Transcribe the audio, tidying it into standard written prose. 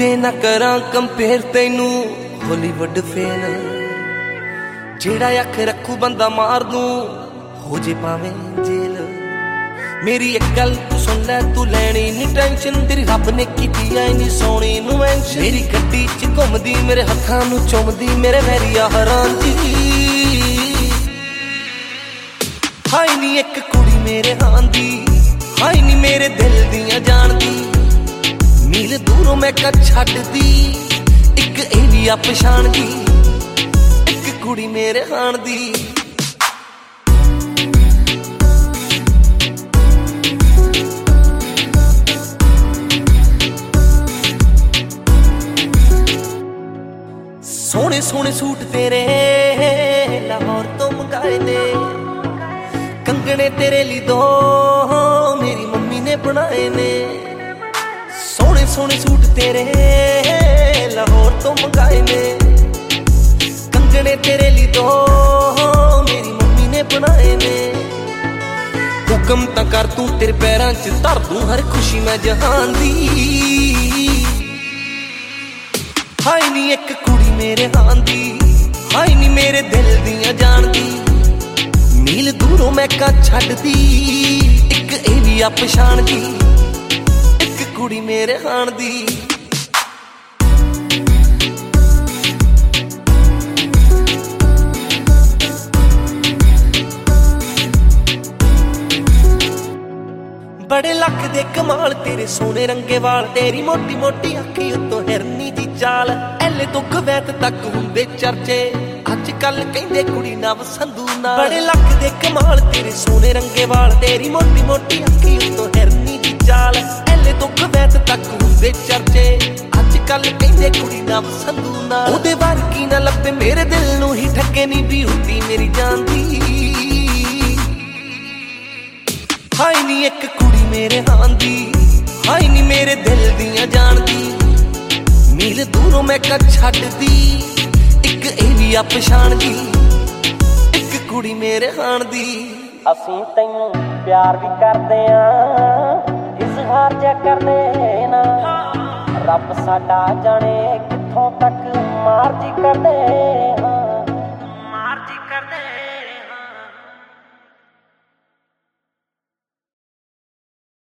ਕਿਤੇ ਨਾ ਕਰਾਂ ਕੰਪੇਅਰ ਤੈਨੂੰ ਹਾਲੀਵੁੱਡ ਫੇਲ, ਜਿਹੜਾ ਅੱਖ ਰੱਖੂ ਬੰਦਾ ਮਾਰ ਦੂੰ ਹੋ ਜੇ ਭਾਵੇਂ ਜੇਲ। ਮੇਰੀ ਇੱਕ ਗੱਲ ਤੂੰ ਸੁਣ ਲੈ, ਤੂੰ ਲੈਣੀ ਨੀ ਟੈਨਸ਼ਨ, ਤੇਰੀ ਰੱਬ ਨੇ ਕੀਤੀ ਐ ਨੀ ਸੋਹਣੀ ਨੂੰ ਮੈਂਸ਼ਨ। ਮੇਰੀ ਗੱਡੀ ਚ ਘੁੰਮਦੀ ਮੇਰੇ ਹੱਥਾਂ ਨੂੰ ਚੁੰਮਦੀ ਮੇਰੇ ਵੈਰੀਆ ਹੈਰਾਨ ਜੀ। ਹਾਈ ਨੀ ਇੱਕ ਕੁੜੀ ਮੇਰੇ ਹਾਂ ਦੀ, ਹਾਈ ਨੀ ਮੇਰੇ ਦਿਲ ਦੀਆਂ ਜਾਣਦੀ, ਮੀਲ ਦੂਰੋਂ ਮੈਂ ਕਦ ਛੱਡਦੀ ਇੱਕ ਏਰੀਆ ਪਛਾਣਦੀ, ਇੱਕ ਕੁੜੀ ਮੇਰੇ ਹਾਣ ਦੀ। ਸੋਹਣੇ ਸੋਹਣੇ ਸੂਟ ਤੇਰੇ ਲਾਹੌਰ ਤੋਂ ਮੰਗਾਏ ਨੇ, ਕੰਗਣੇ ਤੇਰੇ ਲਈ ਦੋ ਮੇਰੀ ਮੰਮੀ ਨੇ ਬਣਾਏ ਨੇ। ਸੋਹਣੇ ਸੋਹਣੇ ਸੂਟ ਤੇਰੇ ਲਾਹੌਰ ਤੋਂ ਮੰਗਾਏ ਨੇ, ਕੰਗਣੇ ਤੇਰੇ ਲਈ ਦੋ ਮੇਰੀ ਮੰਮੀ ਨੇ ਬਣਾਏ ਨੇ। ਹੁਕਮ ਤਾਂ ਕਰ ਤੂੰ, ਤੇਰੇ ਪੈਰਾਂ 'ਚ ਧਰ ਦੂੰ ਹਰ ਖੁਸ਼ੀ ਮੈਂ ਜਹਾਨ ਦੀ। ਹਾਈ ਨੀ ਇੱਕ ਕੁੜੀ ਮੇਰੇ ਹਾਂ ਦੀ, ਹਾਈ ਨੀ ਮੇਰੇ ਦਿਲ ਦੀਆਂ ਜਾਣਦੀ, ਮੀਲ ਦੂਰੋਂ ਮੈਂ ਕਾ ਛੱਡਦੀ ਇੱਕ ਏਰੀਆ ਪਛਾਣਦੀ, ਇੱਕ ਕੁੜੀ ਮੇਰੇ ਹਾਣ ਦੀ। ਬੜੇ ਲੱਖ ਦੇ ਕਮਾਲ ਤੇਰੇ ਸੋਹਣੇ ਰੰਗੇ ਵਾਲ, ਤੇਰੀ ਮੋਟੀ ਮੋਟੀ ਅੱਖੀ ਉੱਤੋਂ ਹਿਰਨੀ ਦੀ ਚਾਲ, ਐਲੇ ਤੋਂ ਕਵੈਤ ਤੱਕ ਹੁੰਦੇ ਚਰਚੇ, ਅੱਜ ਕੱਲ ਕਹਿੰਦੇ ਕੁੜੀ ਨਵ ਸੰਧੂ ਨਾਲ। ਬੜੇ ਲੱਖ ਦੇ ਕਮਾਲ ਤੇਰੇ ਸੋਹਣੇ ਰੰਗੇ ਵਾਲ, ਤੇਰੀ ਮੋਟੀ ਮੋਟੀ ਅੱਖੀ ਉੱਤੋਂ ਹਿਰਨੀ ਦੀ ਚਾਲ, ਐਲੇ ਤੋਂ ਕਵੈਤ ਤੱਕ ਹੁੰਦੇ ਚਰਚੇ, ਅੱਜ ਕੱਲ ਕਹਿੰਦੇ ਕੁੜੀ ਨਵ ਸੰਧੂ ਨਾਲ। ਉਹਦੇ ਵਰਗੀ ਨਾ ਲੱਭੇ ਮੇਰੇ ਦਿਲ ਨੂੰ ਹੀ ਠੱਗੇ ਨੀ ਬਿਊਟੀ ਮੇਰੀ ਜਾਨ ਦੀ। ਹਾਈ ਨੀ ਇੱਕ ਕੁੜੀ ਮੇਰੇ ਹਾਂ ਦੀ, ਹਾਈ ਨੀ ਮੇਰੇ ਦਿਲ ਦੀਆਂ ਜਾਣਦੀ, ਮੀਲ ਦੂਰੋਂ ਮੈਂ ਕਦ ਛੱਡਦੀ ਇੱਕ ਏਰੀਆ ਪਛਾਣਦੀ, ਇੱਕ ਕੁੜੀ ਮੇਰੇ ਹਾਣ ਦੀ। ਅਸੀਂ ਤੈਨੂੰ ਪਿਆਰ ਵੀ ਕਰਦੇ ਆਂ, ਇਜ਼ਹਾਰ ਜਿਆ ਕਰਦੇ ਨਾ, ਰੱਬ ਸਾਡਾ ਜਾਣੇ ਕਿੱਥੋਂ ਤੱਕ ਮਰਜ਼ੀ ਕਰਦੇ ਹਾਂ।